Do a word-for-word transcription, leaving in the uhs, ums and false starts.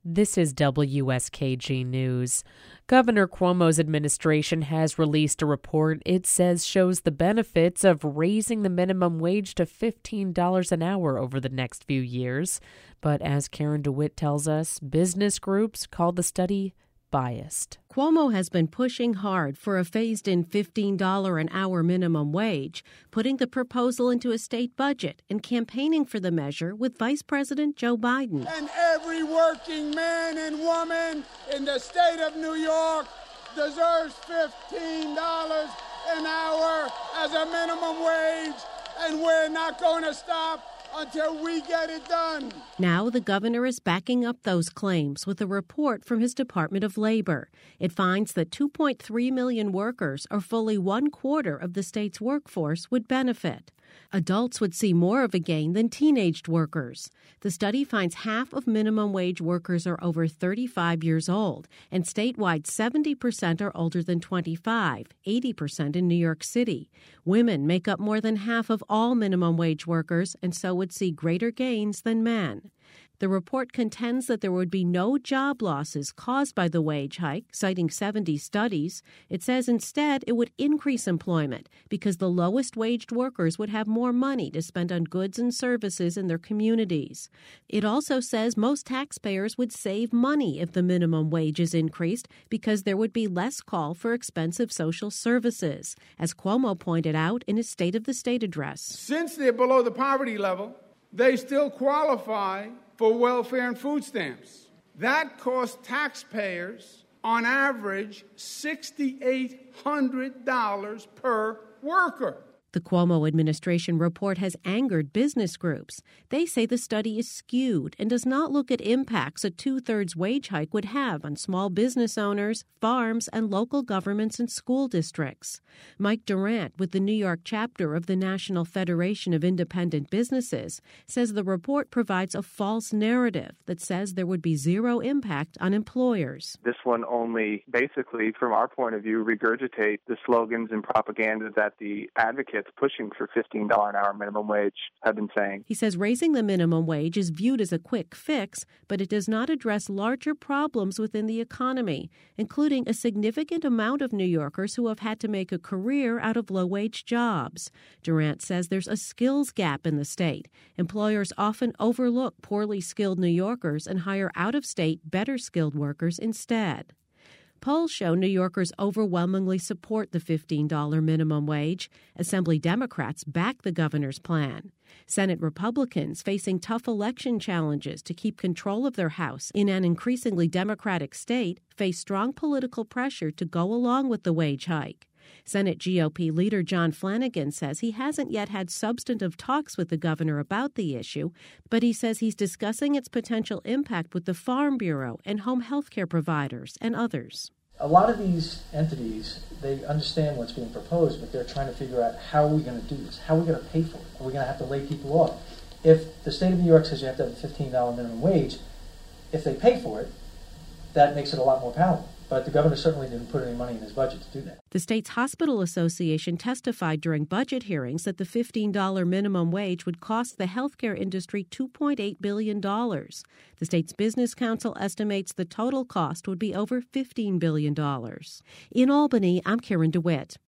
This is W S K G News. Governor Cuomo's administration has released a report it says shows the benefits of raising the minimum wage to fifteen dollars an hour over the next few years. But as Karen DeWitt tells us, business groups call the study biased. Cuomo has been pushing hard for a phased-in fifteen dollars an hour minimum wage, putting the proposal into a state budget and campaigning for the measure with Vice President Joe Biden. And every working man and woman in the state of New York deserves fifteen dollars an hour as a minimum wage, and we're not going to stop until we get it done. Now the governor is backing up those claims with a report from his Department of Labor. It finds that two point three million workers, or fully one quarter of the state's workforce, would benefit. Adults would see more of a gain than teenaged workers. The study finds half of minimum wage workers are over thirty-five years old, and statewide seventy percent are older than twenty-five, eighty percent in New York City. Women make up more than half of all minimum wage workers and so would see greater gains than men. The report contends that there would be no job losses caused by the wage hike, citing seventy studies. It says instead it would increase employment because the lowest-waged workers would have more money to spend on goods and services in their communities. It also says most taxpayers would save money if the minimum wage is increased because there would be less call for expensive social services, as Cuomo pointed out in his State of the State address. Since they're below the poverty level, they still qualify for welfare and food stamps. That costs taxpayers, on average, six thousand eight hundred dollars per worker. The Cuomo administration report has angered business groups. They say the study is skewed and does not look at impacts a two-thirds wage hike would have on small business owners, farms, and local governments and school districts. Mike Durant, with the New York chapter of the National Federation of Independent Businesses, says the report provides a false narrative that says there would be zero impact on employers. This one only, basically, from our point of view, regurgitate the slogans and propaganda that the advocates pushing for fifteen dollars an hour minimum wage have been saying. He says raising the minimum wage is viewed as a quick fix, but it does not address larger problems within the economy, including a significant amount of New Yorkers who have had to make a career out of low-wage jobs. Durant says there's a skills gap in the state. Employers often overlook poorly skilled New Yorkers and hire out-of-state, better-skilled workers instead. Polls show New Yorkers overwhelmingly support the fifteen dollars minimum wage. Assembly Democrats back the governor's plan. Senate Republicans, facing tough election challenges to keep control of their House in an increasingly Democratic state, face strong political pressure to go along with the wage hike. Senate G O P leader John Flanagan says he hasn't yet had substantive talks with the governor about the issue, but he says he's discussing its potential impact with the Farm Bureau and home health care providers and others. A lot of these entities, they understand what's being proposed, but they're trying to figure out how are we going to do this? How are we going to pay for it? Are we going to have to lay people off? If the state of New York says you have to have a fifteen dollars minimum wage, if they pay for it, that makes it a lot more palatable. But the governor certainly didn't put any money in his budget to do that. The state's hospital association testified during budget hearings that the fifteen dollars minimum wage would cost the healthcare industry two point eight billion dollars. The state's business council estimates the total cost would be over fifteen billion dollars. In Albany, I'm Karen DeWitt.